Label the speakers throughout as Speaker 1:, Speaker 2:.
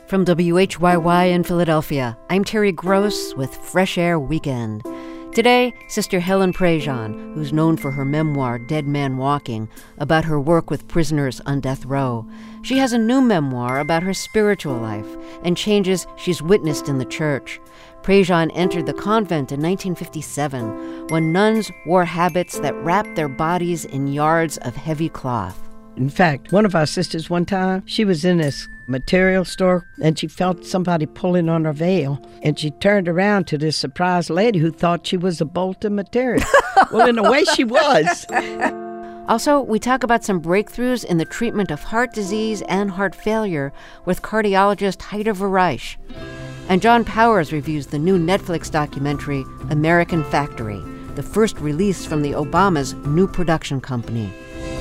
Speaker 1: From WHYY in Philadelphia, I'm Terry Gross with Fresh Air Weekend. Today, Sister Helen Prejean, who's known for her memoir, Dead Man Walking, about her work with prisoners on death row. She has a new memoir about her spiritual life and changes she's witnessed in the church. Prejean entered the convent in 1957 when nuns wore habits that wrapped their bodies in yards of heavy cloth.
Speaker 2: In fact, one of our sisters one time, she was in this material store and she felt somebody pulling on her veil, and she turned around to this surprised lady who thought she was a bolt of material. Well, in a way she was.
Speaker 1: Also, we talk about some breakthroughs in the treatment of heart disease and heart failure with cardiologist Heide Verreich. And John Powers reviews the new Netflix documentary, American Factory, the first release from the Obamas' new production company.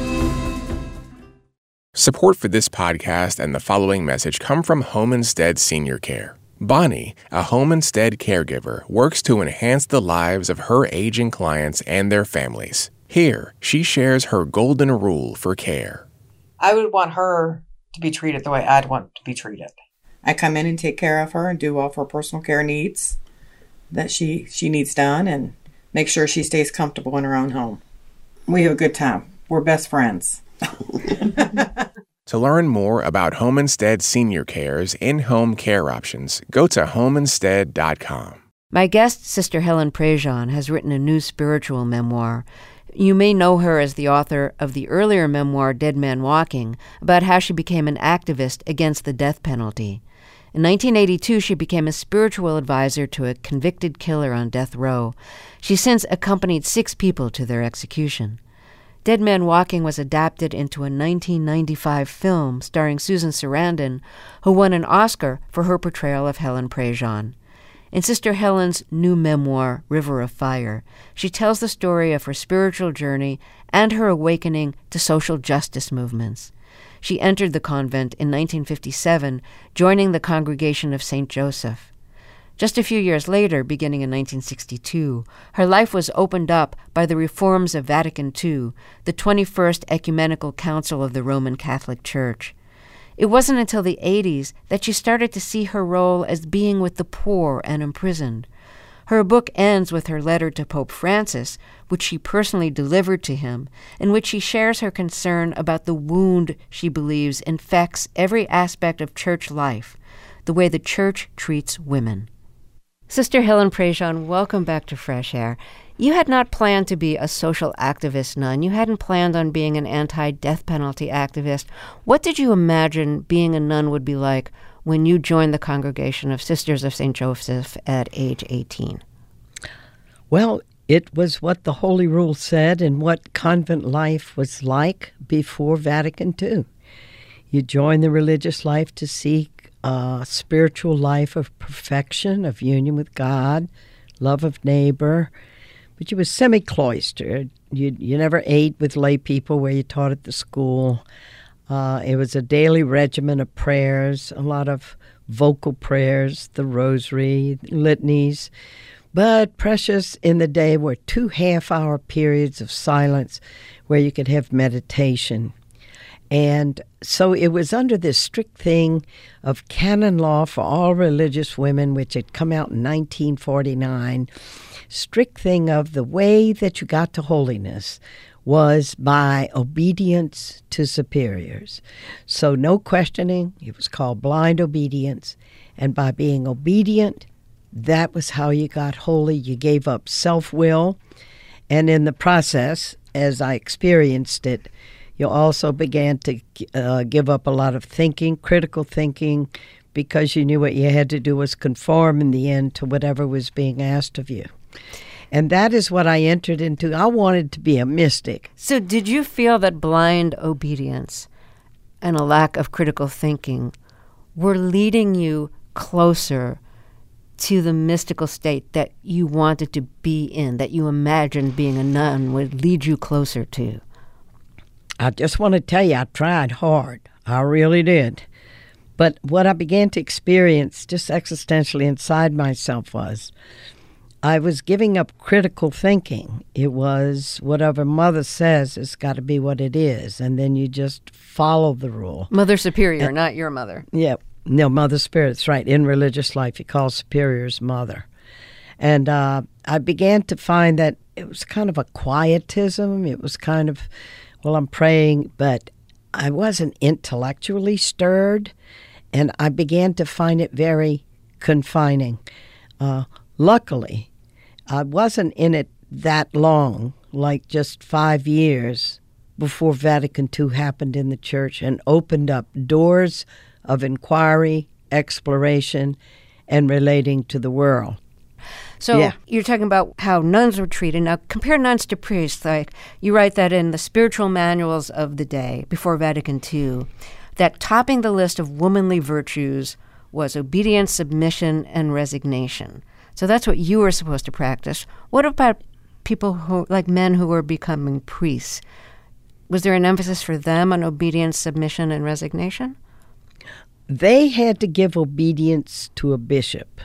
Speaker 3: Support for this podcast and the following message come from Home Instead Senior Care. Bonnie, a Home Instead caregiver, works to enhance the lives of her aging clients and their families. Here, she shares her golden rule for care.
Speaker 4: I would want her to be treated the way I'd want to be treated.
Speaker 5: I come in and take care of her and do all of her personal care needs that she needs done and make sure she stays comfortable in her own home. We have a good time. We're best friends.
Speaker 3: To learn more about Home Instead Senior Care's in-home care options, go to homeinstead.com.
Speaker 1: My guest, Sister Helen Prejean, has written a new spiritual memoir. You may know her as the author of the earlier memoir, Dead Man Walking, about how she became an activist against the death penalty. In 1982, she became a spiritual advisor to a convicted killer on death row. She since accompanied 6 people to their execution. Dead Man Walking was adapted into a 1995 film starring Susan Sarandon, who won an Oscar for her portrayal of Helen Prejean. In Sister Helen's new memoir, River of Fire, she tells the story of her spiritual journey and her awakening to social justice movements. She entered the convent in 1957, joining the Congregation of St. Joseph. Just a few years later, beginning in 1962, her life was opened up by the reforms of Vatican II, the 21st Ecumenical Council of the Roman Catholic Church. It wasn't until the 80s that she started to see her role as being with the poor and imprisoned. Her book ends with her letter to Pope Francis, which she personally delivered to him, in which she shares her concern about the wound she believes infects every aspect of church life, the way the church treats women. Sister Helen Prejean, welcome back to Fresh Air. You had not planned to be a social activist nun. You hadn't planned on being an anti-death penalty activist. What did you imagine being a nun would be like when you joined the Congregation of Sisters of St. Joseph at age 18?
Speaker 2: Well, it was what the Holy Rule said and what convent life was like before Vatican II. You join the religious life to seek a spiritual life of perfection, of union with God, love of neighbor. But you were semi-cloistered. You never ate with lay people where you taught at the school. It was a daily regimen of prayers, a lot of vocal prayers, the rosary, litanies. But precious in the day were 2 half-hour periods of silence where you could have meditation. And so it was under this strict thing of canon law for all religious women, which had come out in 1949, strict thing of the way that you got to holiness was by obedience to superiors. So no questioning. It was called blind obedience. And by being obedient, that was how you got holy. You gave up self-will. And in the process, as I experienced it, you also began to give up a lot of thinking, critical thinking, because you knew what you had to do was conform in the end to whatever was being asked of you. And that is what I entered into. I wanted to be a mystic.
Speaker 1: So did you feel that blind obedience and a lack of critical thinking were leading you closer to the mystical state that you wanted to be in, that you imagined being a nun would lead you closer to?
Speaker 2: I just want to tell you, I tried hard. I really did. But what I began to experience just existentially inside myself was I was giving up critical thinking. It was whatever Mother says has got to be what it is, and then you just follow the rule.
Speaker 1: Mother Superior, not your mother.
Speaker 2: Yeah. No, Mother Spirit's right. In religious life, you call superiors mother. And I began to find that it was kind of a quietism. It was kind of, well, I'm praying, but I wasn't intellectually stirred. And I began to find it very confining. Luckily, I wasn't in it that long, like just 5 years before Vatican II happened in the church and opened up doors of inquiry, exploration, and relating to the world.
Speaker 1: So You're talking about how nuns were treated. Now, compare nuns to priests. Like you write that in the spiritual manuals of the day before Vatican II, that topping the list of womanly virtues was obedience, submission, and resignation. So that's what you were supposed to practice. What about people who, like men who were becoming priests? Was there an emphasis for them on obedience, submission, and resignation?
Speaker 2: They had to give obedience to a bishop,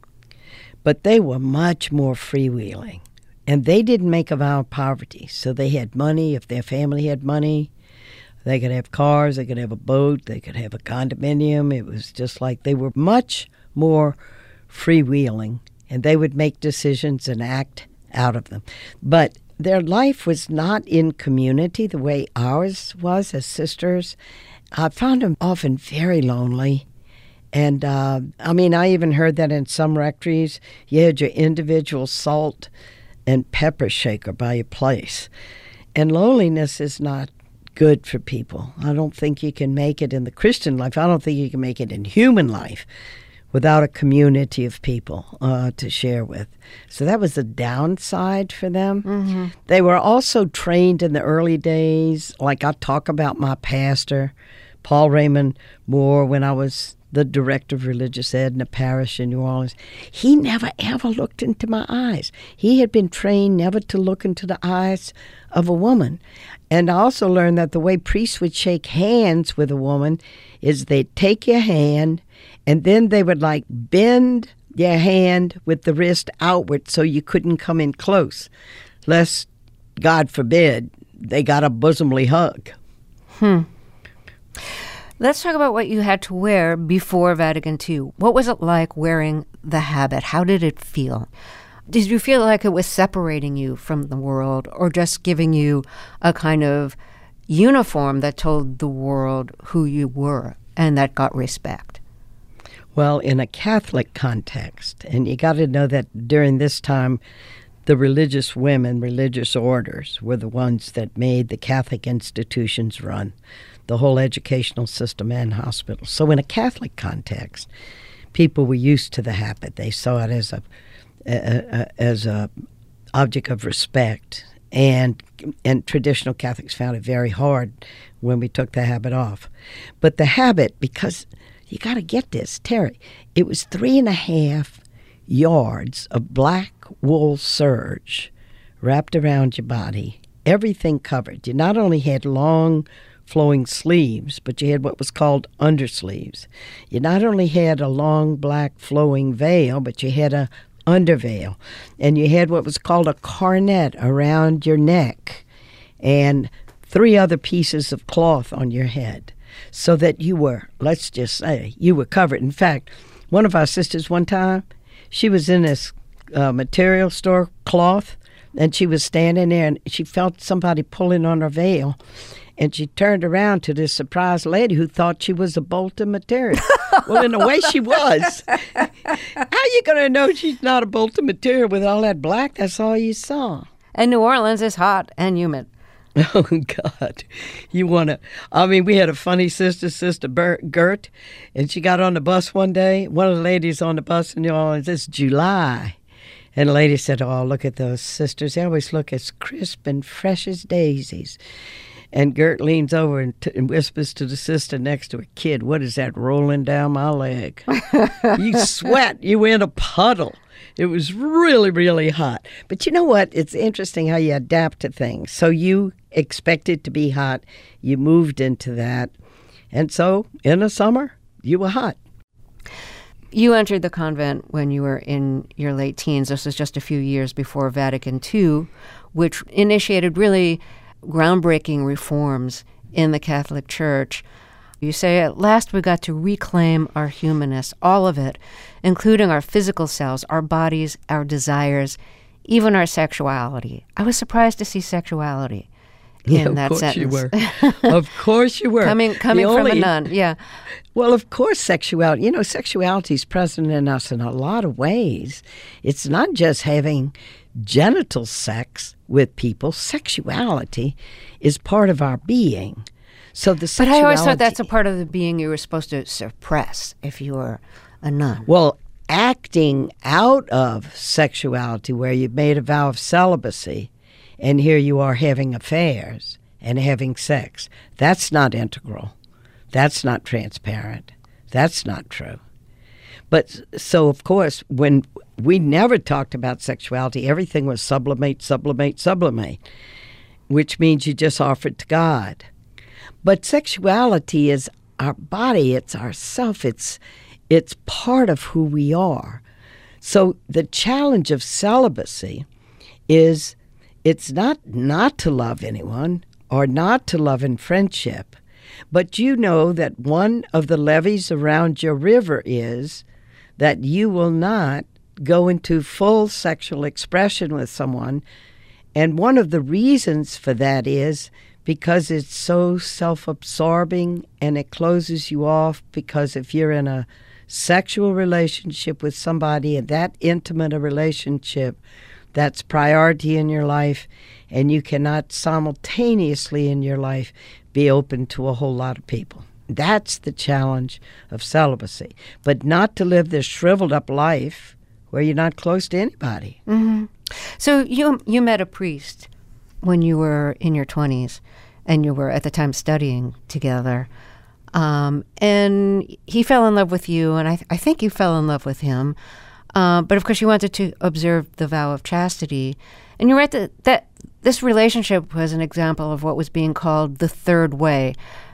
Speaker 2: but they were much more freewheeling. And they didn't make a vow of poverty, so they had money. If their family had money, they could have cars, they could have a boat, they could have a condominium. It was just like they were much more freewheeling, and they would make decisions and act out of them. But their life was not in community the way ours was as sisters. I found them often very lonely. And, I even heard that in some rectories, you had your individual salt and pepper shaker by your place. And loneliness is not good for people. I don't think you can make it in the Christian life. I don't think you can make it in human life without a community of people to share with. So that was the downside for them. Mm-hmm. They were also trained in the early days, like I talk about my pastor, Paul Raymond Moore, when I was the director of religious ed in a parish in New Orleans. He never, ever looked into my eyes. He had been trained never to look into the eyes of a woman. And I also learned that the way priests would shake hands with a woman is they'd take your hand and then they would like bend your hand with the wrist outward so you couldn't come in close, lest, God forbid, they got a bosomly hug.
Speaker 1: Let's talk about what you had to wear before Vatican II. What was it like wearing the habit? How did it feel? Did you feel like it was separating you from the world or just giving you a kind of uniform that told the world who you were and that got respect?
Speaker 2: Well, in a Catholic context, and you got to know that during this time, the religious women, religious orders, were the ones that made the Catholic institutions run, the whole educational system and hospitals. So in a Catholic context, people were used to the habit. They saw it as a object of respect, and traditional Catholics found it very hard when we took the habit off. But the habit, because you got to get this, Terry, it was 3.5 yards of black wool serge wrapped around your body, everything covered. You not only had long flowing sleeves, but you had what was called undersleeves. You not only had a long black flowing veil, but you had a underveil. And you had what was called a cornet around your neck and 3 other pieces of cloth on your head, so that you were, let's just say, you were covered. In fact, one of our sisters one time, she was in this material store, cloth, and she was standing there and she felt somebody pulling on her veil. And she turned around to this surprised lady who thought she was a bolt of material. Well, in a way she was. How you going to know she's not a bolt of material with all that black? That's all you saw.
Speaker 1: And New Orleans is hot and humid.
Speaker 2: Oh, God. You want to... we had a funny sister Gert, and she got on the bus one day. One of the ladies on the bus in New Orleans, it's July. And the lady said, "Oh, look at those sisters. They always look as crisp and fresh as daisies." And Gert leans over and whispers to the sister next to her, "Kid, what is that rolling down my leg?" You sweat. You were in a puddle. It was really, really hot. But you know what? It's interesting how you adapt to things. So you expected to be hot. You moved into that. And so in the summer, you were hot.
Speaker 1: You entered the convent when you were in your late teens. This was just a few years before Vatican II, which initiated really groundbreaking reforms in the Catholic Church. You say, at last we got to reclaim our humanness, all of it, including our physical selves, our bodies, our desires, even our sexuality. I was surprised to see sexuality in that sentence.
Speaker 2: Of course you were. Of course you were.
Speaker 1: Coming from a nun, yeah.
Speaker 2: Well, of course, sexuality. Sexuality is present in us in a lot of ways. It's not just having genital sex with people. Sexuality is part of our being. So the sexuality.
Speaker 1: But I always thought that's a part of the being you were supposed to suppress if you were a nun.
Speaker 2: Well, acting out of sexuality, where you've made a vow of celibacy, and here you are having affairs and having sex, that's not integral. That's not transparent. That's not true. But so, of course, when we never talked about sexuality, everything was sublimate, sublimate, sublimate, which means you just offer it to God. But sexuality is our body. It's ourself. It's part of who we are. So the challenge of celibacy is it's not to love anyone or not to love in friendship, but you know that one of the levees around your river is that you will not go into full sexual expression with someone. And one of the reasons for that is because it's so self-absorbing and it closes you off, because if you're in a sexual relationship with somebody and that intimate a relationship, that's priority in your life, and you cannot simultaneously in your life be open to a whole lot of people. That's the challenge of celibacy. But not to live this shriveled up life where you're not close to anybody.
Speaker 1: Mm-hmm. So you met a priest when you were in your 20s, and you were at the time studying together. And he fell in love with you, and I think you fell in love with him. But of course you wanted to observe the vow of chastity. And you write that this relationship was an example of what was being called the third way.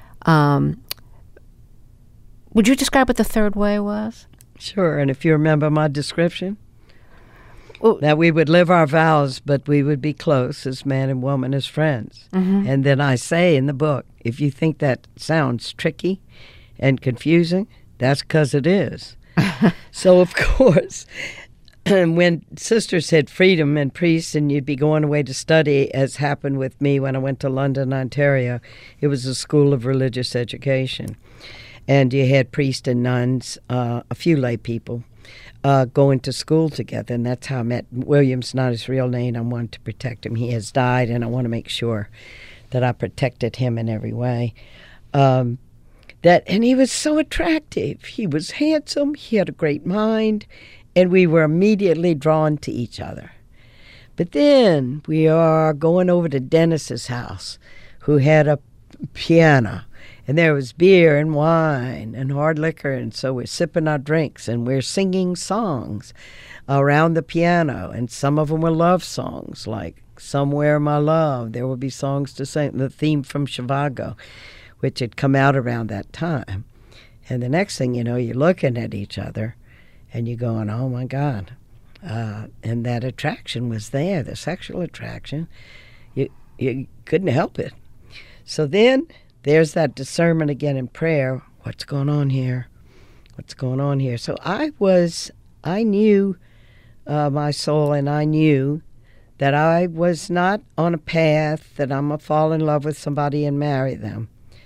Speaker 1: Would you describe what the third way was?
Speaker 2: Sure, and if you remember my description, that we would live our vows, but we would be close as man and woman, as friends. Mm-hmm. And then I say in the book, if you think that sounds tricky and confusing, that's because it is. So, of course, when sisters had freedom and priests and you'd be going away to study, as happened with me when I went to London, Ontario, it was a school of religious education. And you had priests and nuns, a few lay people, going to school together. And that's how I met. William's not his real name. I wanted to protect him. He has died, and I want to make sure that I protected him in every way. And he was so attractive. He was handsome. He had a great mind. And we were immediately drawn to each other. But then we are going over to Dennis's house, who had a piano. And there was beer and wine and hard liquor, and so we're sipping our drinks, and we're singing songs around the piano, and some of them were love songs, like Somewhere My Love. There would be songs to sing, the theme from Zhivago, which had come out around that time. And the next thing you know, you're looking at each other, and you're going, oh, my God. And that attraction was there, the sexual attraction. You couldn't help it. So then there's that discernment again in prayer. What's going on here? What's going on here? So I knew my soul, and I knew that I was not on a path that I'm going to fall in love with somebody and marry them.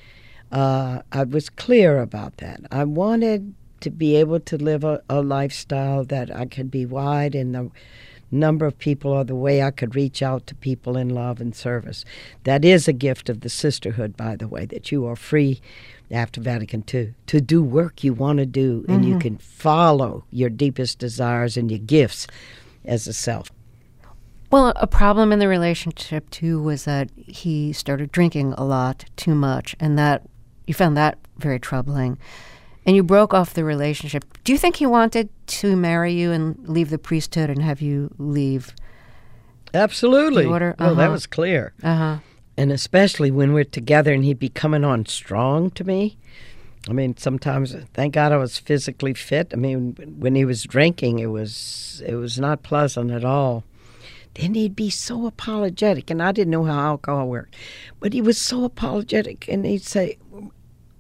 Speaker 2: I was clear about that. I wanted to be able to live a lifestyle that I could be wide in the number of people or the way I could reach out to people in love and service. That is a gift of the sisterhood, by the way, that you are free after Vatican II to do work you want to do, and you can follow your deepest desires and your gifts as a self.
Speaker 1: Well, a problem in the relationship, too, was that he started drinking a lot, too much, and that you found that very troubling. And you broke off the relationship. Do you think he wanted to marry you and leave the priesthood and have you leave?
Speaker 2: Absolutely.
Speaker 1: The order?
Speaker 2: Well, that was clear. And especially when we're together and he'd be coming on strong to me. I mean, sometimes, thank God I was physically fit. I mean, when he was drinking, it was not pleasant at all. Then he'd be so apologetic, and I didn't know how alcohol worked. But he was so apologetic, and he'd say,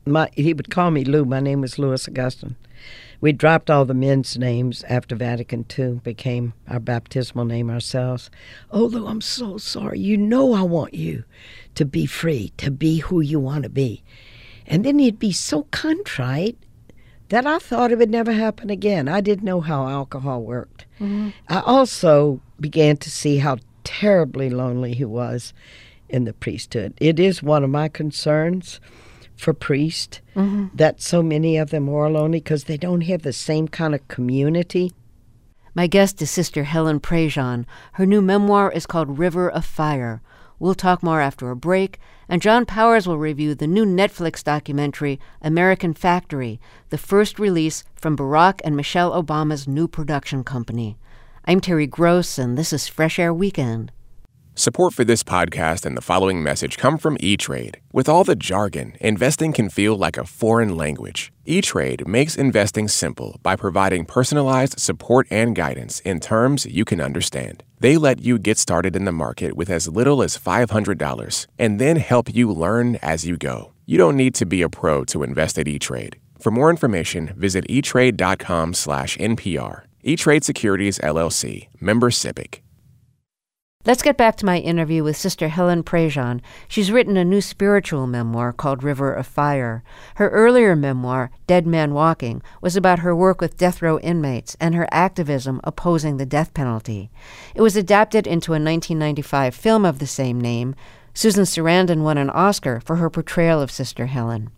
Speaker 2: He would call me Lou. My name was Louis Augustine. We dropped all the men's names after Vatican II, became our baptismal name ourselves. Oh, Lou, I'm so sorry. You know I want you to be free, to be who you want to be. And then he'd be so contrite that I thought it would never happen again. I didn't know how alcohol worked. Mm-hmm. I also began to see how terribly lonely he was in the priesthood. It is one of my concerns for priests, that so many of them are lonely because they don't have the same kind of community.
Speaker 1: My guest is Sister Helen Prejean. Her new memoir is called River of Fire. We'll talk more after a break, and John Powers will review the new Netflix documentary, American Factory, the first release from Barack and Michelle Obama's new production company. I'm Terry Gross, and this is Fresh Air Weekend.
Speaker 3: Support for this podcast and the following message come from E-Trade. With all the jargon, investing can feel like a foreign language. E-Trade makes investing simple by providing personalized support and guidance in terms you can understand. They let you get started in the market with as little as $500 and then help you learn as you go. You don't need to be a pro to invest at E-Trade. For more information, visit etrade.com/NPR. E-Trade Securities, LLC, member SIPC.
Speaker 1: Let's get back to my interview with Sister Helen Prejean. She's written a new spiritual memoir called River of Fire. Her earlier memoir, Dead Man Walking, was about her work with death row inmates and her activism opposing the death penalty. It was adapted into a 1995 film of the same name. Susan Sarandon won an Oscar for her portrayal of Sister Helen.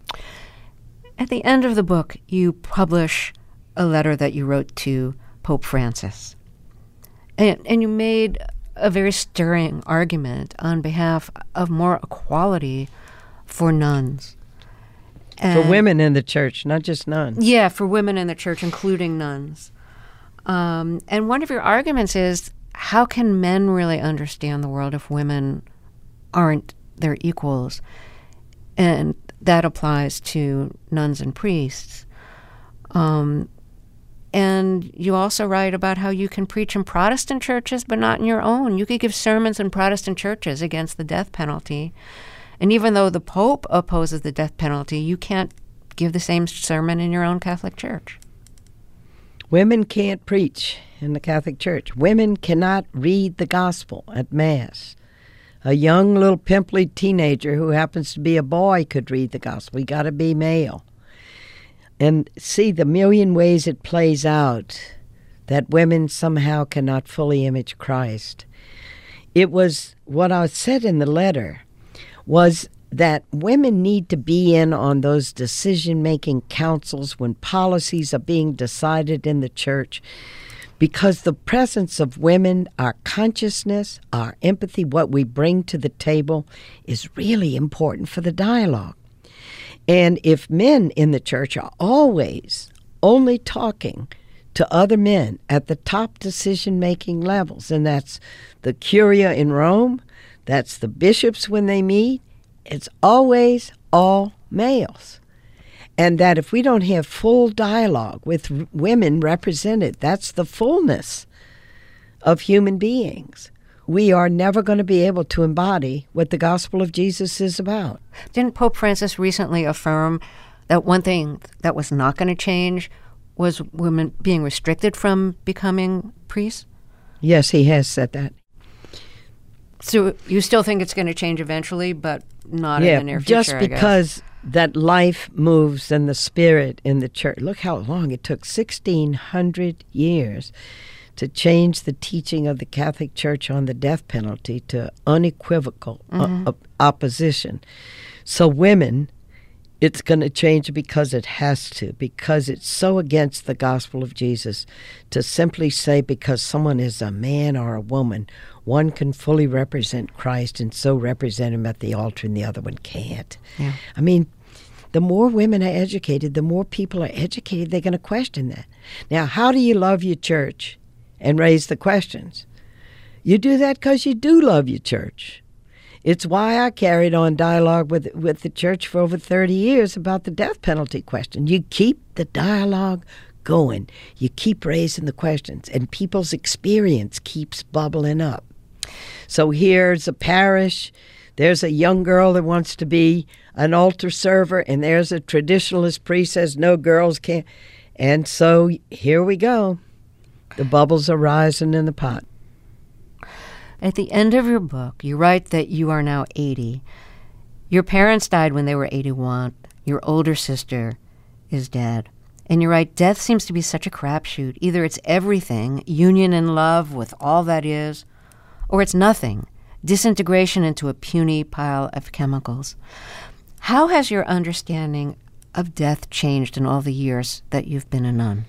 Speaker 1: At the end of the book, you publish a letter that you wrote to Pope Francis. And you made a very stirring argument on behalf of more equality for nuns.
Speaker 2: For women in the church, not just nuns.
Speaker 1: Yeah, for women in the church, including nuns. And one of your arguments is, how can men really understand the world if women aren't their equals? And that applies to nuns and priests. And you also write about how you can preach in Protestant churches, but not in your own. You could give sermons in Protestant churches against the death penalty. And even though the Pope opposes the death penalty, you can't give the same sermon in your own Catholic church.
Speaker 2: Women can't preach in the Catholic Church. Women cannot read the gospel at Mass. A young little pimply teenager who happens to be a boy could read the gospel. You got to be male. And see the million ways it plays out that women somehow cannot fully image Christ. It was what I said in the letter was that women need to be in on those decision-making councils when policies are being decided in the church, because the presence of women, our consciousness, our empathy, what we bring to the table is really important for the dialogue. And if men in the church are always only talking to other men at the top decision-making levels, and that's the curia in Rome, that's the bishops when they meet, it's always all males. And that if we don't have full dialogue with women represented, that's the fullness of human beings. We are never going to be able to embody what the gospel of Jesus is about.
Speaker 1: Didn't Pope Francis recently affirm that one thing that was not going to change was women being restricted from becoming priests?
Speaker 2: Yes, he has said that.
Speaker 1: So you still think it's going to change eventually, but not in the near future,
Speaker 2: just because that life moves in the spirit in the church. Look how long it took, 1,600 years, to change the teaching of the Catholic Church on the death penalty to unequivocal opposition. So women, it's going to change because it has to, because it's so against the gospel of Jesus to simply say because someone is a man or a woman, one can fully represent Christ and so represent him at the altar and the other one can't.
Speaker 1: Yeah.
Speaker 2: I mean, the more women are educated, the more people are educated, they're going to question that. Now, how do you love your church and raise the questions? You do that because you do love your church. It's why I carried on dialogue with the church for over 30 years about the death penalty question. You keep the dialogue going. You keep raising the questions, and people's experience keeps bubbling up. So here's a parish. There's a young girl that wants to be an altar server, and there's a traditionalist priest says no, girls can't. And so here we go. The bubbles are rising in the pot.
Speaker 1: At the end of your book, you write that you are now 80. Your parents died when they were 81. Your older sister is dead. And you write, death seems to be such a crapshoot. Either it's everything, union and love with all that is, or it's nothing, disintegration into a puny pile of chemicals. How has your understanding of death changed in all the years that you've been a nun?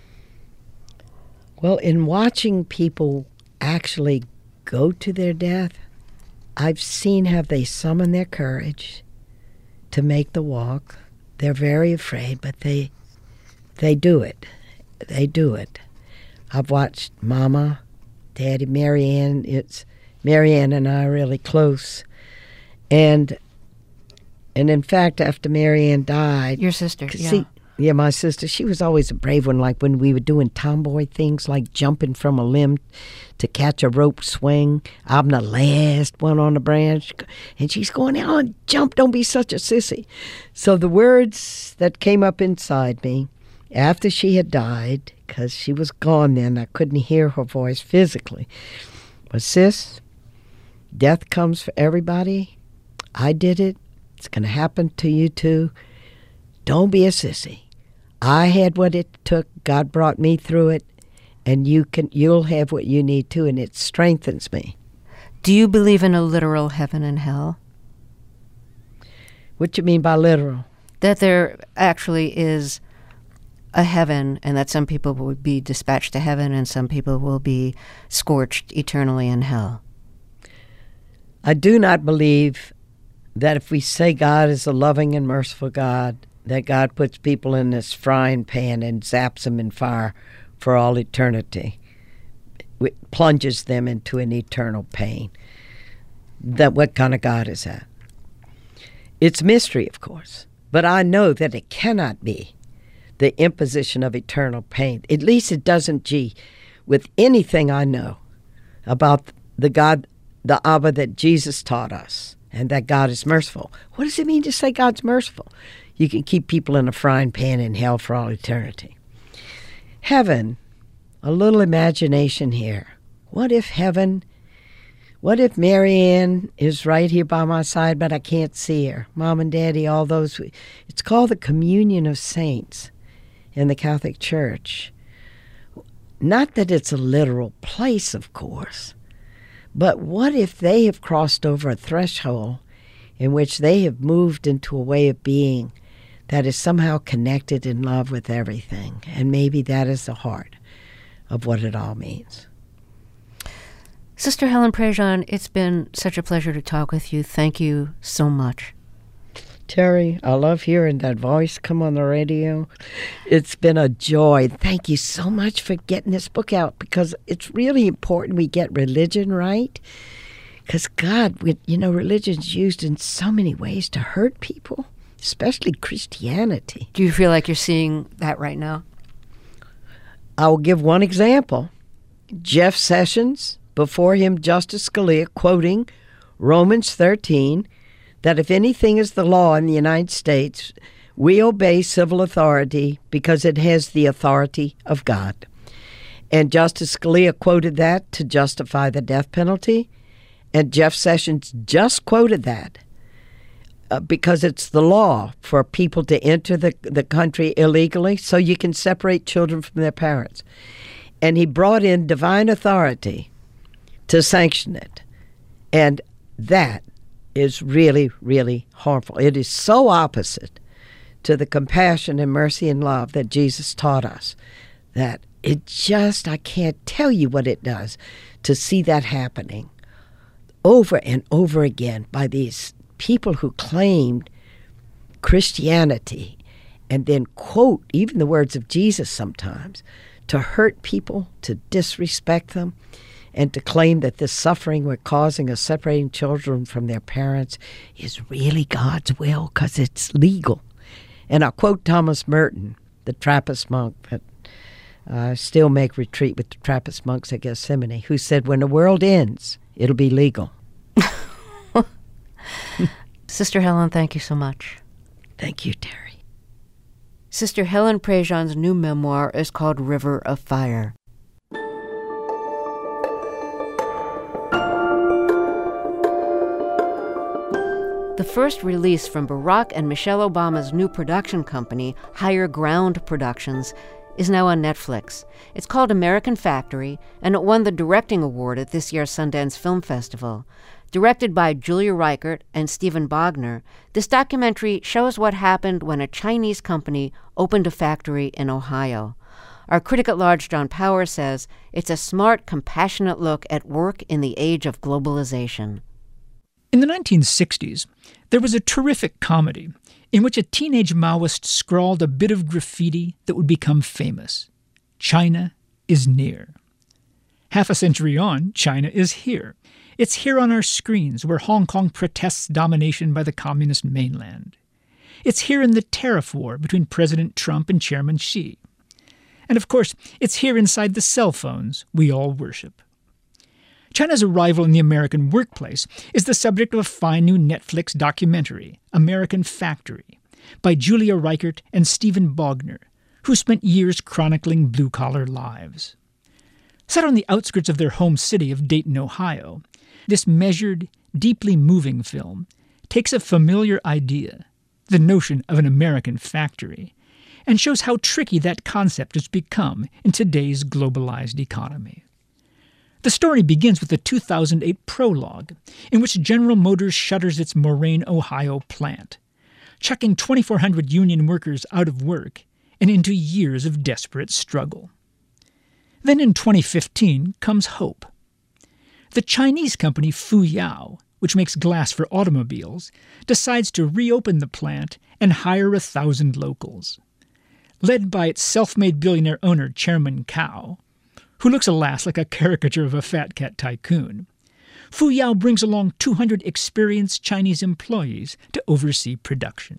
Speaker 2: Well, in watching people actually go to their death, I've seen how they summon their courage to make the walk. They're very afraid, but they do it. They do it. I've watched Mama, Daddy, Marianne. Marianne and I are really close. And in fact, after Marianne died...
Speaker 1: Your sister, yeah.
Speaker 2: See, yeah, my sister, she was always a brave one, like when we were doing tomboy things like jumping from a limb to catch a rope swing. I'm the last one on the branch. And she's going, "Ellen, jump, don't be such a sissy." So the words that came up inside me after she had died, because she was gone then, I couldn't hear her voice physically, was, "Sis, death comes for everybody. I did it. It's going to happen to you too. Don't be a sissy. I had what it took. God brought me through it, and you'll have what you need too, and it strengthens me."
Speaker 1: Do you believe in a literal heaven and hell?
Speaker 2: What you mean by literal?
Speaker 1: That there actually is a heaven, and that some people will be dispatched to heaven and some people will be scorched eternally in hell.
Speaker 2: I do not believe that if we say God is a loving and merciful God, that God puts people in this frying pan and zaps them in fire for all eternity, plunges them into an eternal pain. That what kind of God is that? It's mystery, of course, but I know that it cannot be the imposition of eternal pain. At least it doesn't, with anything I know about the God, the Abba that Jesus taught us, and that God is merciful. What does it mean to say God's merciful? You can keep people in a frying pan in hell for all eternity. Heaven, a little imagination here. What if Marianne is right here by my side, but I can't see her? Mom and Daddy, all those. It's called the communion of saints in the Catholic Church. Not that it's a literal place, of course, but what if they have crossed over a threshold in which they have moved into a way of being that is somehow connected in love with everything? And maybe that is the heart of what it all means.
Speaker 1: Sister Helen Prejean, it's been such a pleasure to talk with you. Thank you so much.
Speaker 2: Terry, I love hearing that voice come on the radio. It's been a joy. Thank you so much for getting this book out, because it's really important we get religion right. Because God, religion's used in so many ways to hurt people, especially Christianity.
Speaker 1: Do you feel like you're seeing that right now?
Speaker 2: I will give one example. Jeff Sessions, before him Justice Scalia, quoting Romans 13, that if anything is the law in the United States, we obey civil authority because it has the authority of God. And Justice Scalia quoted that to justify the death penalty, and Jeff Sessions just quoted that because it's the law for people to enter the country illegally so you can separate children from their parents. And he brought in divine authority to sanction it. And that is really, really harmful. It is so opposite to the compassion and mercy and love that Jesus taught us that I can't tell you what it does to see that happening over and over again by these people who claimed Christianity and then quote even the words of Jesus sometimes to hurt people, to disrespect them, and to claim that this suffering we're causing of separating children from their parents is really God's will because it's legal. And I'll quote Thomas Merton, the Trappist monk that still make retreat with the Trappist monks at Gethsemane, who said, "When the world ends, it'll be legal."
Speaker 1: Sister Helen, thank you so much.
Speaker 2: Thank you, Terry.
Speaker 1: Sister Helen Prejean's new memoir is called River of Fire. The first release from Barack and Michelle Obama's new production company, Higher Ground Productions, is now on Netflix. It's called American Factory, and it won the Directing Award at this year's Sundance Film Festival. Directed by Julia Reichert and Steven Bogner, this documentary shows what happened when a Chinese company opened a factory in Ohio. Our critic at large, John Power, says it's a smart, compassionate look at work in the age of globalization.
Speaker 6: In the 1960s, there was a terrific comedy in which a teenage Maoist scrawled a bit of graffiti that would become famous. China is near. Half a century on, China is here. It's here on our screens where Hong Kong protests domination by the communist mainland. It's here in the tariff war between President Trump and Chairman Xi. And of course, it's here inside the cell phones we all worship. China's arrival in the American workplace is the subject of a fine new Netflix documentary, American Factory, by Julia Reichert and Steven Bogner, who spent years chronicling blue-collar lives. Set on the outskirts of their home city of Dayton, Ohio, this measured, deeply moving film takes a familiar idea, the notion of an American factory, and shows how tricky that concept has become in today's globalized economy. The story begins with the 2008 prologue, in which General Motors shutters its Moraine, Ohio plant, chucking 2,400 union workers out of work and into years of desperate struggle. Then in 2015 comes hope. The Chinese company Fuyao, which makes glass for automobiles, decides to reopen the plant and hire 1,000 locals. Led by its self-made billionaire owner, Chairman Cao, who looks alas like a caricature of a fat cat tycoon, Fuyao brings along 200 experienced Chinese employees to oversee production.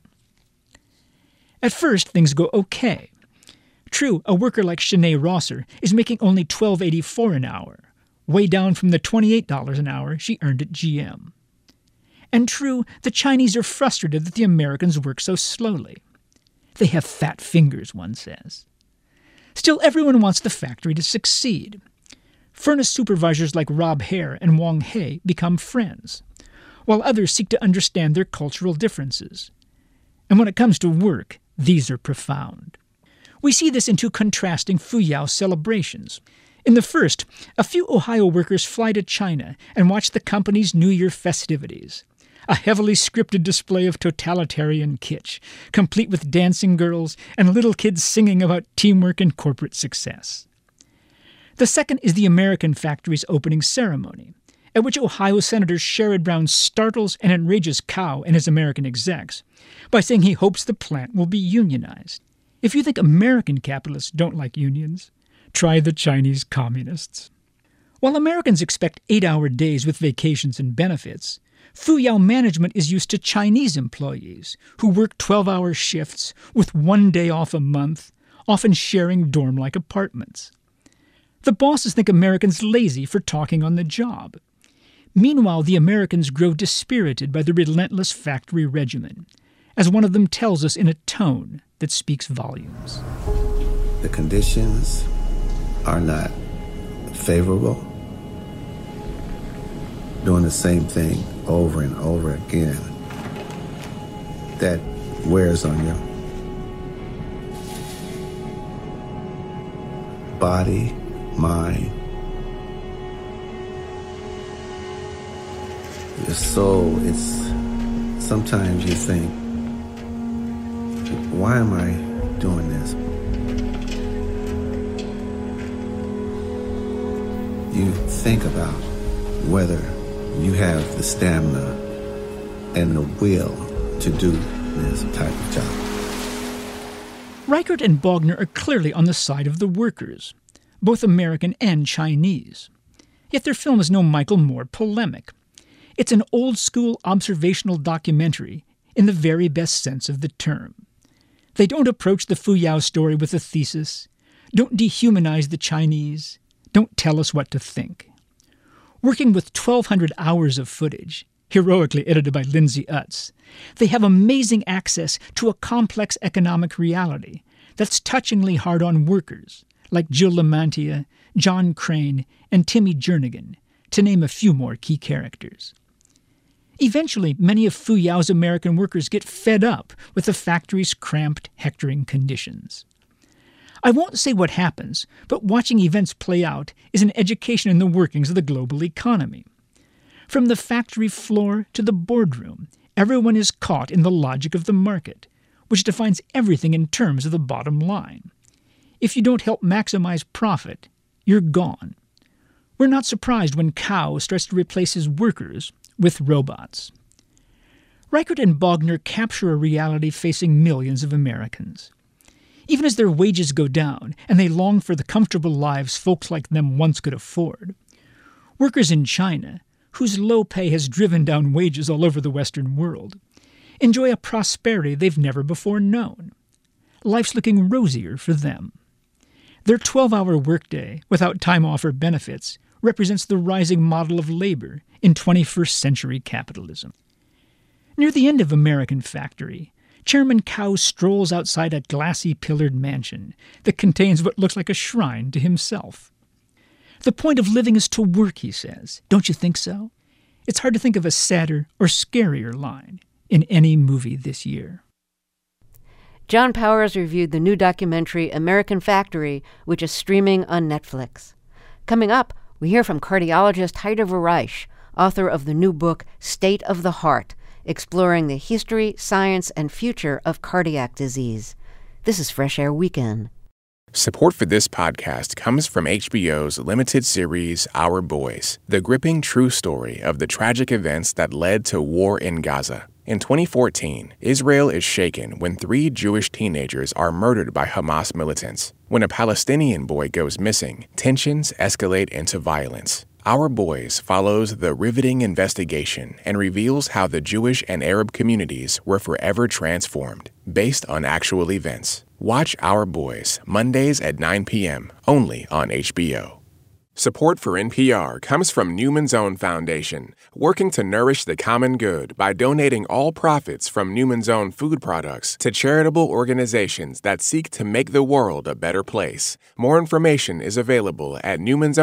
Speaker 6: At first, things go okay. True, a worker like Shanae Rosser is making only $12.84 an hour, way down from the $28 an hour she earned at GM. And true, the Chinese are frustrated that the Americans work so slowly. They have fat fingers, one says. Still, everyone wants the factory to succeed. Furnace supervisors like Rob Hare and Wong Hei become friends, while others seek to understand their cultural differences. And when it comes to work, these are profound. We see this in two contrasting Fuyao celebrations. In the first, a few Ohio workers fly to China and watch the company's New Year festivities, a heavily scripted display of totalitarian kitsch, complete with dancing girls and little kids singing about teamwork and corporate success. The second is the American factory's opening ceremony, at which Ohio Senator Sherrod Brown startles and enrages Cao and his American execs by saying he hopes the plant will be unionized. If you think American capitalists don't like unions, try the Chinese communists. While Americans expect 8-hour days with vacations and benefits, Fuyao management is used to Chinese employees who work 12-hour shifts with 1 day off a month, often sharing dorm-like apartments. The bosses think Americans lazy for talking on the job. Meanwhile, the Americans grow dispirited by the relentless factory regimen, as one of them tells us in a tone that speaks volumes.
Speaker 7: The conditions are not favorable. Doing the same thing over and over again, that wears on your body, mind, your soul. It's sometimes you think, why am I doing this? You think about whether you have the stamina and the will to do this type of job.
Speaker 6: Reichert and Bogner are clearly on the side of the workers, both American and Chinese. Yet their film is no Michael Moore polemic. It's an old-school observational documentary in the very best sense of the term. They don't approach the Fuyao story with a thesis, don't dehumanize the Chinese, don't tell us what to think. Working with 1,200 hours of footage, heroically edited by Lindsay Utz. They have amazing access to a complex economic reality that's touchingly hard on workers, like Jill Lamantia, John Crane, and Timmy Jernigan, to name a few more key characters. Eventually, many of Fu Yao's American workers get fed up with the factory's cramped, hectoring conditions. I won't say what happens, but watching events play out is an education in the workings of the global economy. From the factory floor to the boardroom, everyone is caught in the logic of the market, which defines everything in terms of the bottom line. If you don't help maximize profit, you're gone. We're not surprised when Kao starts to replace his workers with robots. Reichert and Bogner capture a reality facing millions of Americans. Even as their wages go down and they long for the comfortable lives folks like them once could afford, workers in China, whose low pay has driven down wages all over the Western world, enjoy a prosperity they've never before known. Life's looking rosier for them. Their 12-hour workday, without time off or benefits, represents the rising model of labor in 21st century capitalism. Near the end of American Factory, Chairman Kao strolls outside a glassy pillared mansion that contains what looks like a shrine to himself. The point of living is to work, he says. Don't you think so? It's hard to think of a sadder or scarier line in any movie this year.
Speaker 1: John Powers reviewed the new documentary American Factory, which is streaming on Netflix. Coming up, we hear from cardiologist Haider Varaich, author of the new book State of the Heart, exploring the history, science, and future of cardiac disease. This is Fresh Air Weekend.
Speaker 3: Support for this podcast comes from HBO's limited series Our Boys, the gripping true story of the tragic events that led to war in Gaza. In 2014, Israel is shaken when 3 Jewish teenagers are murdered by Hamas militants. When a Palestinian boy goes missing, tensions escalate into violence. Our Boys follows the riveting investigation and reveals how the Jewish and Arab communities were forever transformed, based on actual events. Watch Our Boys Mondays at 9 p.m., only on HBO. Support for NPR comes from Newman's Own Foundation, working to nourish the common good by donating all profits from Newman's Own food products to charitable organizations that seek to make the world a better place. More information is available at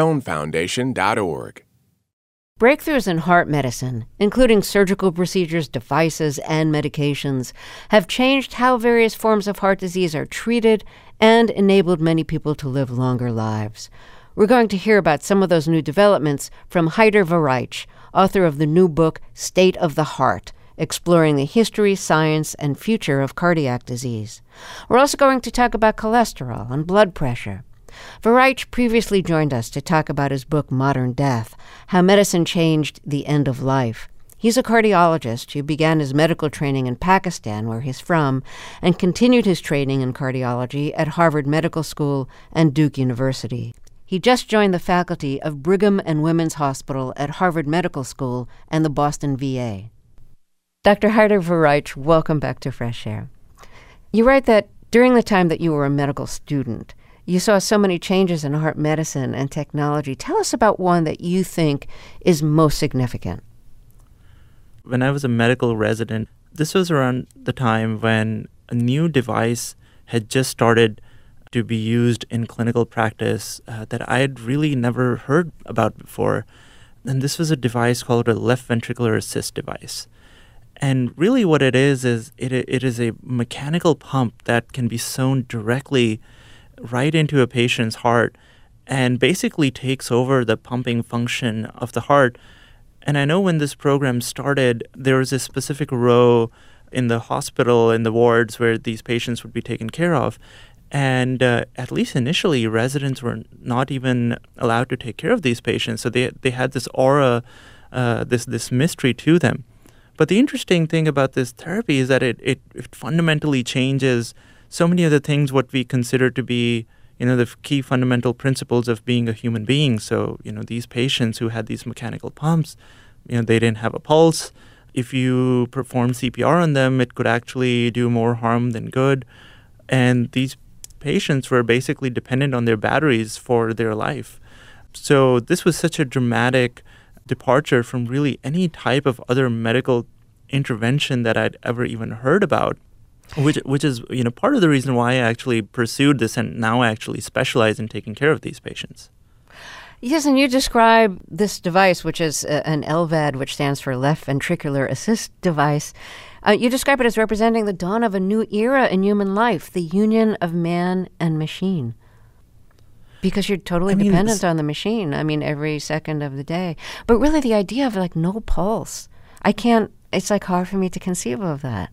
Speaker 3: newmansownfoundation.org.
Speaker 1: Breakthroughs in heart medicine, including surgical procedures, devices, and medications, have changed how various forms of heart disease are treated and enabled many people to live longer lives. We're going to hear about some of those new developments from Haider Varaich, author of the new book State of the Heart, exploring the history, science, and future of cardiac disease. We're also going to talk about cholesterol and blood pressure. Varaich previously joined us to talk about his book Modern Death, How Medicine Changed the End of Life. He's a cardiologist who began his medical training in Pakistan, where he's from, and continued his training in cardiology at Harvard Medical School and Duke University. He just joined the faculty of Brigham and Women's Hospital at Harvard Medical School and the Boston VA. Dr. Haider Varaich, welcome back to Fresh Air. You write that during the time that you were a medical student, you saw so many changes in heart medicine and technology. Tell us about one that you think is most significant.
Speaker 8: When I was a medical resident, this was around the time when a new device had just started to be used in clinical practice that I had really never heard about before. And this was a device called a left ventricular assist device. And really what it is it is a mechanical pump that can be sewn directly right into a patient's heart and basically takes over the pumping function of the heart. And I know when this program started, there was a specific row in the hospital, in the wards where these patients would be taken care of. And at least initially, residents were not even allowed to take care of these patients. So they had this aura, this mystery to them. But the interesting thing about this therapy is that it fundamentally changes so many of the things what we consider to be, the key fundamental principles of being a human being. So, these patients who had these mechanical pumps, they didn't have a pulse. If you perform CPR on them, it could actually do more harm than good. And these patients were basically dependent on their batteries for their life. So this was such a dramatic departure from really any type of other medical intervention that I'd ever even heard about, which is part of the reason why I actually pursued this and now actually specialize in taking care of these patients.
Speaker 1: Yes, and you describe this device, which is an LVAD, which stands for Left Ventricular Assist Device. You describe it as representing the dawn of a new era in human life, the union of man and machine. Because you're totally dependent on the machine, every second of the day. But really the idea of no pulse, it's hard for me to conceive of that.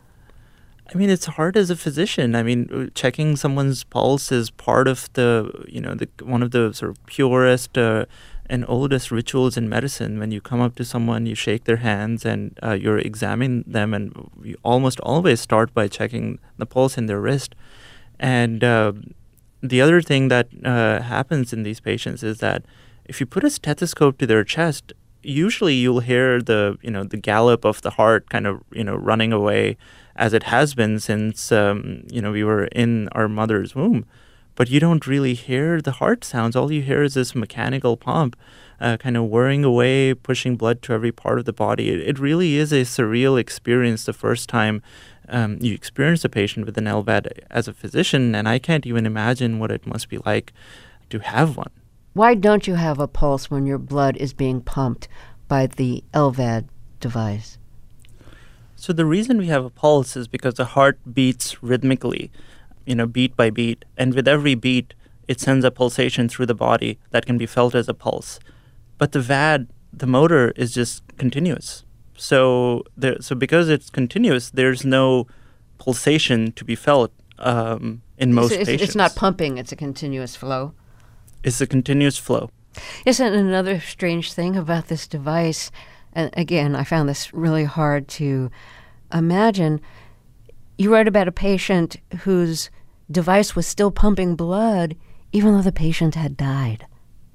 Speaker 8: It's hard as a physician. Checking someone's pulse is part of one of the sort of purest and oldest rituals in medicine. When you come up to someone, you shake their hands and you're examining them, and you almost always start by checking the pulse in their wrist. And the other thing that happens in these patients is that if you put a stethoscope to their chest, usually you'll hear the gallop of the heart kind of running away, as it has been since we were in our mother's womb. But you don't really hear the heart sounds. All you hear is this mechanical pump kind of whirring away, pushing blood to every part of the body. It really is a surreal experience the first time you experience a patient with an LVAD as a physician, and I can't even imagine what it must be like to have one.
Speaker 1: Why don't you have a pulse when your blood is being pumped by the LVAD device?
Speaker 8: So the reason we have a pulse is because the heart beats rhythmically, beat by beat. And with every beat, it sends a pulsation through the body that can be felt as a pulse. But the VAD, the motor, is just continuous. So because it's continuous, there's no pulsation to be felt in most patients.
Speaker 1: It's not pumping, it's a continuous flow.
Speaker 8: It's a continuous flow.
Speaker 1: Yes, and another strange thing about this device, and again, I found this really hard to imagine. You write about a patient whose device was still pumping blood even though the patient had died.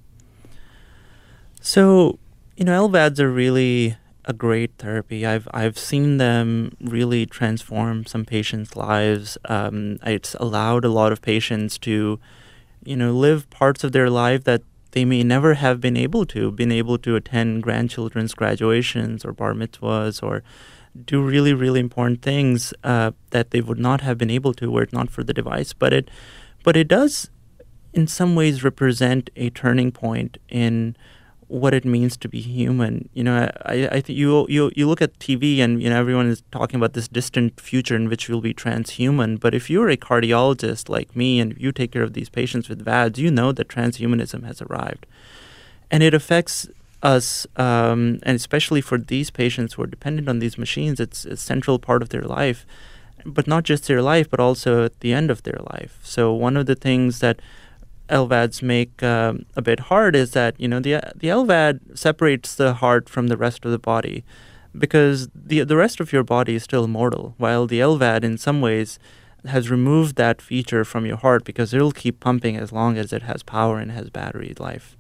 Speaker 8: So, LVADs are really a great therapy. I've seen them really transform some patients' lives. It's allowed a lot of patients to, live parts of their life that they may never have been able to attend grandchildren's graduations or bar mitzvahs or do really, really important things that they would not have been able to were it not for the device. But it does, in some ways, represent a turning point in what it means to be human. I think you look at TV and everyone is talking about this distant future in which we'll be transhuman. But if you're a cardiologist like me and you take care of these patients with VADs, you know that transhumanism has arrived, and it affects us, and especially for these patients who are dependent on these machines, it's a central part of their life, but not just their life, but also at the end of their life. So one of the things that LVADs make a bit hard is that the LVAD separates the heart from the rest of the body, because the rest of your body is still mortal, while the LVAD in some ways has removed that feature from your heart because it'll keep pumping as long as it has power and has battery life.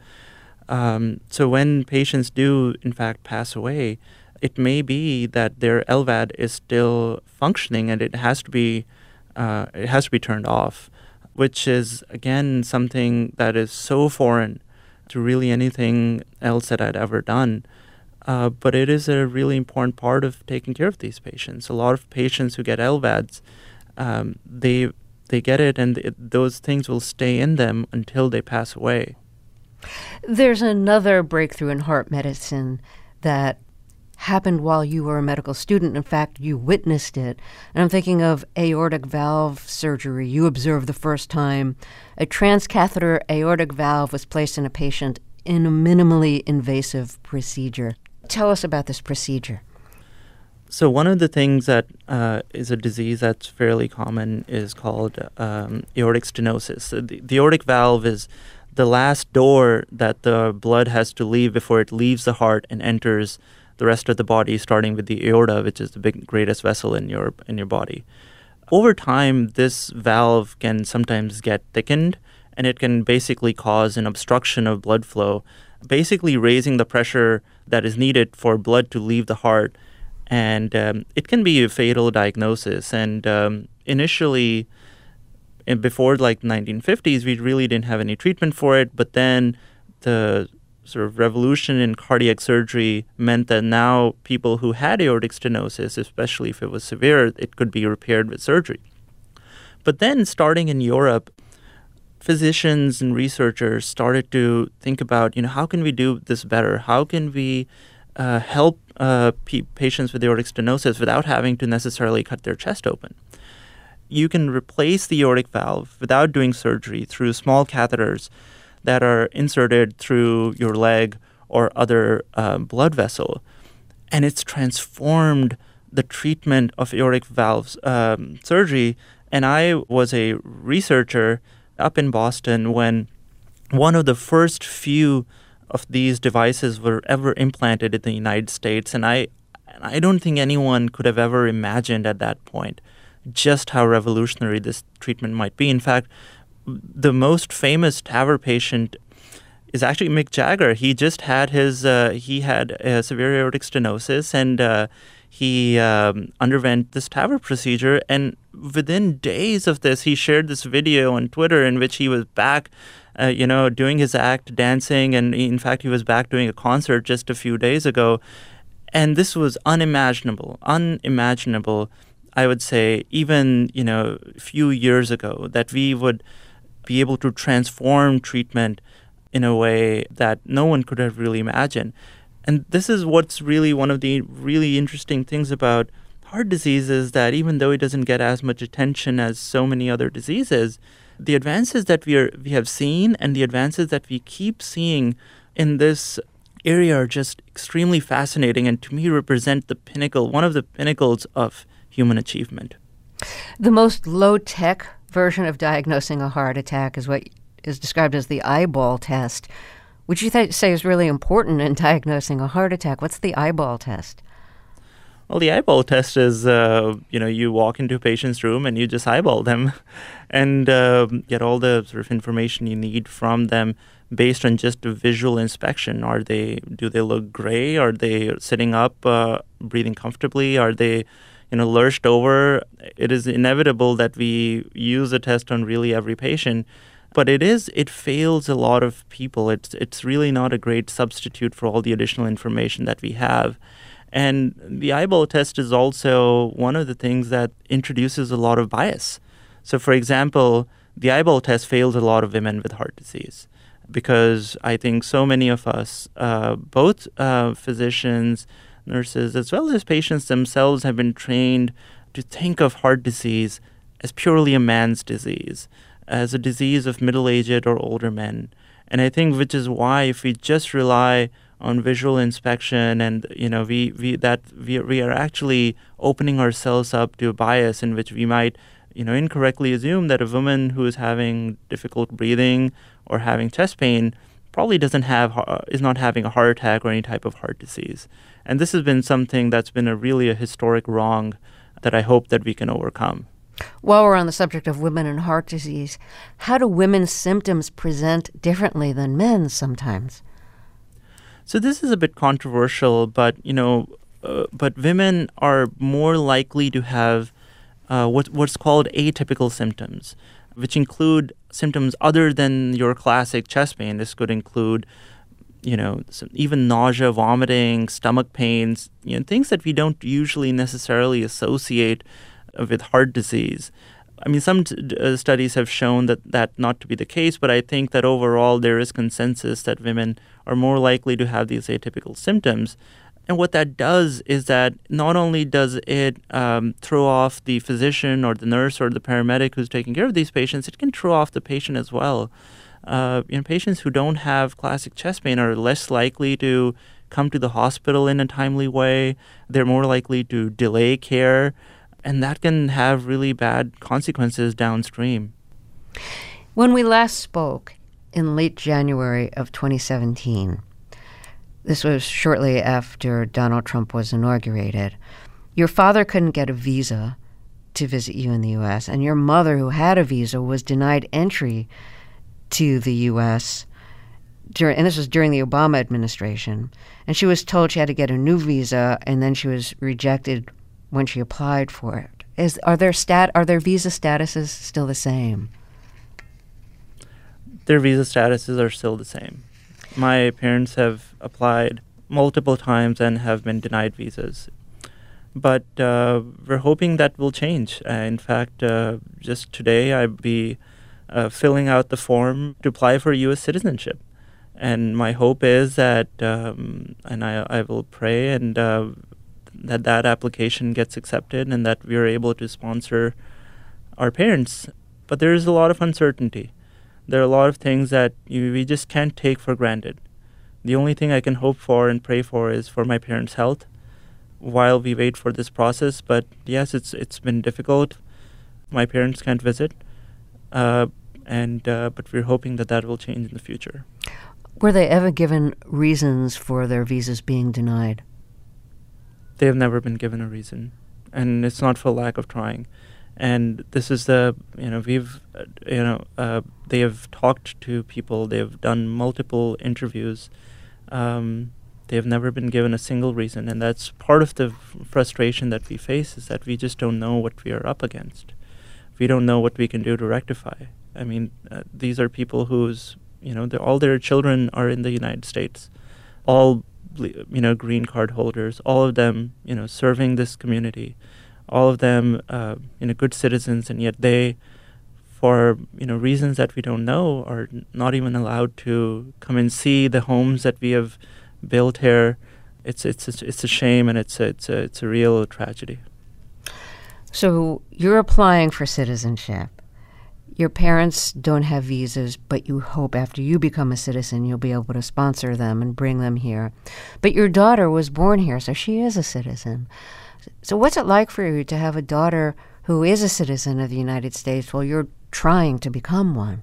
Speaker 8: So when patients do in fact pass away, it may be that their LVAD is still functioning and it has to be turned off, which is, again, something that is so foreign to really anything else that I'd ever done. But it is a really important part of taking care of these patients. A lot of patients who get LVADs, they get it, and those things will stay in them until they pass away.
Speaker 1: There's another breakthrough in heart medicine that happened while you were a medical student. In fact, you witnessed it. And I'm thinking of aortic valve surgery. You observed the first time a transcatheter aortic valve was placed in a patient in a minimally invasive procedure. Tell us about this procedure.
Speaker 8: So one of the things that is a disease that's fairly common is called aortic stenosis. So the aortic valve is the last door that the blood has to leave before it leaves the heart and enters the rest of the body, starting with the aorta, which is the greatest vessel in your body. Over time, this valve can sometimes get thickened, and it can basically cause an obstruction of blood flow, basically raising the pressure that is needed for blood to leave the heart. And it can be a fatal diagnosis. And initially, before like the 1950s, we really didn't have any treatment for it. But then the sort of revolution in cardiac surgery meant that now people who had aortic stenosis, especially if it was severe, it could be repaired with surgery. But then starting in Europe, physicians and researchers started to think about, how can we do this better? How can we help patients with aortic stenosis without having to necessarily cut their chest open? You can replace the aortic valve without doing surgery through small catheters that are inserted through your leg or other blood vessel. And it's transformed the treatment of aortic valve surgery. And I was a researcher up in Boston when one of the first few of these devices were ever implanted in the United States. And I don't think anyone could have ever imagined at that point just how revolutionary this treatment might be. In fact, the most famous TAVR patient is actually Mick Jagger. He just had he had a severe aortic stenosis, and he underwent this TAVR procedure. And within days of this, he shared this video on Twitter in which he was back, doing his act, dancing, and in fact, he was back doing a concert just a few days ago. And this was unimaginable, I would say, even, a few years ago, that we would be able to transform treatment in a way that no one could have really imagined. And this is what's really one of the really interesting things about heart disease, is that even though it doesn't get as much attention as so many other diseases, the advances that we have seen and the advances that we keep seeing in this area are just extremely fascinating, and to me represent the pinnacle, one of the pinnacles of human achievement.
Speaker 1: The most low-tech version of diagnosing a heart attack is what is described as the eyeball test, which you say is really important in diagnosing a heart attack. What's the eyeball test?
Speaker 8: Well, the eyeball test is, you walk into a patient's room and you just eyeball them and get all the sort of information you need from them based on just a visual inspection. Do they look gray? Are they sitting up, breathing comfortably? Are they lurched over? It is inevitable that we use a test on really every patient, but it fails a lot of people. It's really not a great substitute for all the additional information that we have. And the eyeball test is also one of the things that introduces a lot of bias. So, for example, the eyeball test fails a lot of women with heart disease because I think so many of us, both physicians, nurses, as well as patients themselves, have been trained to think of heart disease as purely a man's disease, as a disease of middle-aged or older men. And I think which is why if we just rely on visual inspection and, we are actually opening ourselves up to a bias in which we might, incorrectly assume that a woman who is having difficult breathing or having chest pain probably is not having a heart attack or any type of heart disease. And this has been something that's been a historic wrong that I hope that we can overcome.
Speaker 1: While we're on the subject of women and heart disease, how do women's symptoms present differently than men's sometimes?
Speaker 8: So this is a bit controversial, but but women are more likely to have what's called atypical symptoms, which include symptoms other than your classic chest pain. This could include, even nausea, vomiting, stomach pains, things that we don't usually necessarily associate with heart disease. I mean, some studies have shown that not to be the case, but I think that overall there is consensus that women are more likely to have these atypical symptoms. And what that does is that not only does it throw off the physician or the nurse or the paramedic who's taking care of these patients, it can throw off the patient as well. Patients who don't have classic chest pain are less likely to come to the hospital in a timely way. They're more likely to delay care, and that can have really bad consequences downstream.
Speaker 1: When we last spoke in late January of 2017, this was shortly after Donald Trump was inaugurated, your father couldn't get a visa to visit you in the U.S., and your mother, who had a visa, was denied entry to the U.S., and this was during the Obama administration, and she was told she had to get a new visa, and then she was rejected when she applied for it. Are their visa statuses still the same?
Speaker 8: Their visa statuses are still the same. My parents have applied multiple times and have been denied visas. But we're hoping that will change. In fact, just today I'll be filling out the form to apply for U.S. citizenship. And my hope is that, and I will pray, and that application gets accepted and that we are able to sponsor our parents. But there is a lot of uncertainty. There are a lot of things that we just can't take for granted. The only thing I can hope for and pray for is for my parents' health while we wait for this process. But yes, it's been difficult. My parents can't visit, but we're hoping that will change in the future.
Speaker 1: Were they ever given reasons for their visas being denied?
Speaker 8: They have never been given a reason, and it's not for lack of trying. And this is they have talked to people, they have done multiple interviews. They have never been given a single reason, and that's part of the frustration that we face, is that we just don't know what we are up against. We don't know what we can do to rectify. I mean, these are people whose, all their children are in the United States, all, green card holders, all of them, serving this community, all of them, good citizens, and yet they, for, reasons that we don't know, are not even allowed to come and see the homes that we have built here. It's a shame, and it's a real tragedy.
Speaker 1: So you're applying for citizenship. Your parents don't have visas, but you hope after you become a citizen you'll be able to sponsor them and bring them here. But your daughter was born here, so she is a citizen. So what's it like for you to have a daughter who is a citizen of the United States while you're trying to become one?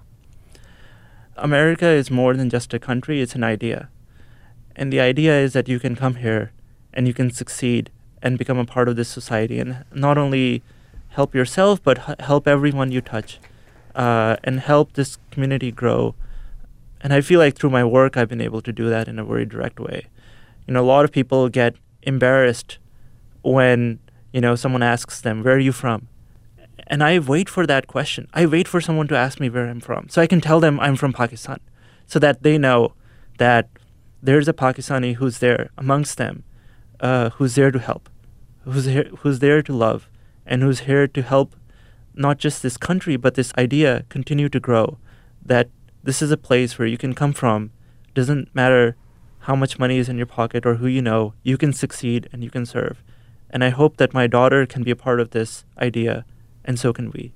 Speaker 8: America is more than just a country, it's an idea. And the idea is that you can come here and you can succeed and become a part of this society and not only help yourself, but help everyone you touch and help this community grow. And I feel like through my work, I've been able to do that in a very direct way. A lot of people get embarrassed when, someone asks them, where are you from? And I wait for that question. I wait for someone to ask me where I'm from, so I can tell them I'm from Pakistan, so that they know that there's a Pakistani who's there amongst them, who's there to help, who's there to love, and who's here to help not just this country, but this idea continue to grow, that this is a place where you can come from. Doesn't matter how much money is in your pocket or who you can succeed and you can serve. And I hope that my daughter can be a part of this idea, and so can we.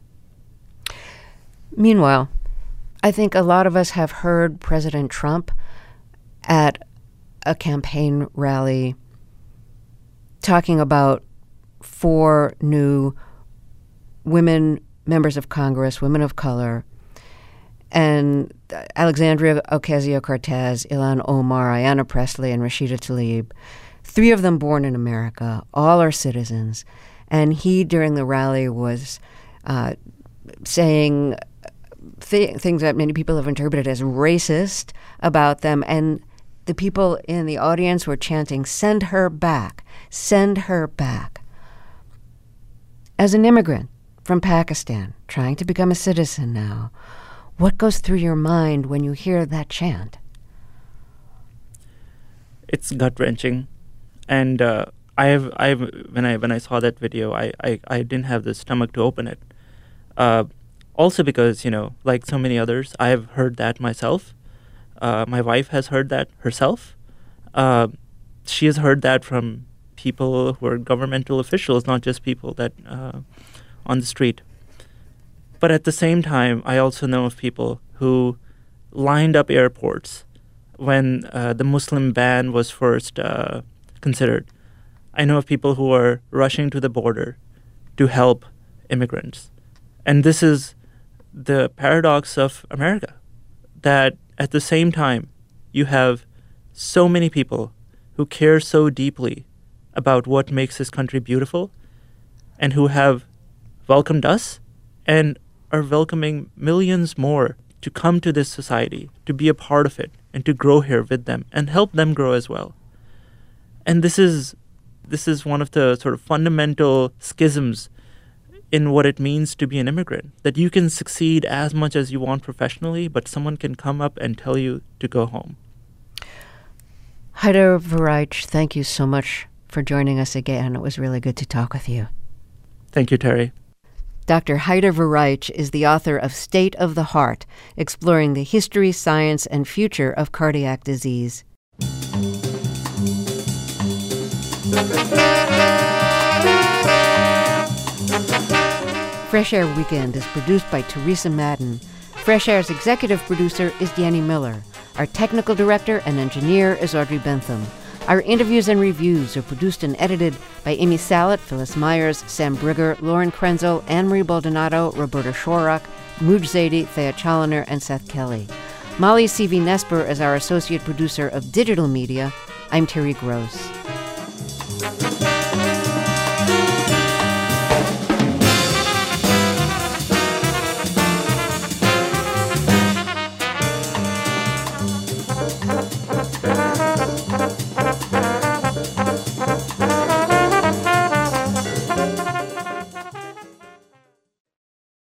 Speaker 1: Meanwhile, I think a lot of us have heard President Trump at a campaign rally talking about 4 new women members of Congress, women of color, and Alexandria Ocasio-Cortez, Ilhan Omar, Ayanna Pressley, and Rashida Tlaib. 3 of them born in America. All are citizens. And he, during the rally, was saying things that many people have interpreted as racist about them. And the people in the audience were chanting, "Send her back, send her back." As an immigrant from Pakistan, trying to become a citizen now, what goes through your mind when you hear that chant?
Speaker 8: It's gut-wrenching. And when I saw that video, I didn't have the stomach to open it. Also because, like so many others, I have heard that myself. My wife has heard that herself. She has heard that from people who are governmental officials, not just people that on the street. But at the same time, I also know of people who lined up airports when the Muslim ban was first considered. I know of people who are rushing to the border to help immigrants. And this is the paradox of America, that at the same time, you have so many people who care so deeply about what makes this country beautiful and who have welcomed us and are welcoming millions more to come to this society, to be a part of it, and to grow here with them and help them grow as well. And this is one of the sort of fundamental schisms in what it means to be an immigrant, that you can succeed as much as you want professionally, but someone can come up and tell you to go home.
Speaker 1: Haider Varaich, thank you so much for joining us again. It was really good to talk with you.
Speaker 8: Thank you, Terry.
Speaker 1: Dr. Haider Varaich is the author of State of the Heart, exploring the history, science, and future of cardiac disease. Fresh Air Weekend is produced by Teresa Madden. Fresh Air's executive producer is Danny Miller. Our technical director and engineer is Audrey Bentham. Our interviews and reviews are produced and edited by Amy Salet, Phyllis Myers, Sam Brigger, Lauren Krenzel, Anne-Marie Baldonado, Roberta Shorak, Mooj Zaidi, Thea Challoner, and Seth Kelly. Molly C.V. Nesper is our associate producer of digital media. I'm Terry Gross.